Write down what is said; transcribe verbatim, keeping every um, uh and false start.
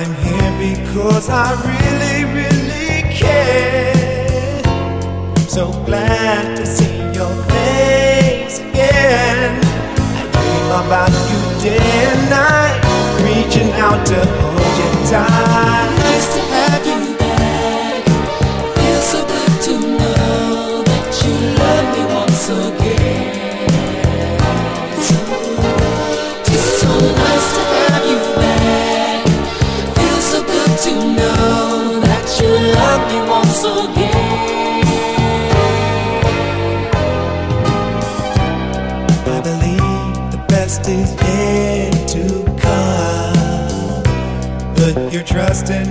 I'm here because I really, really care. I'm so glad to see your face again. I dream about you day and night, reaching out to hold you tight. Nice to have you back. Feels so good to know that you love me once again. So nice to have you back. Feels so good to know that you love me once again. I believe the best is yet to come. Put your trust in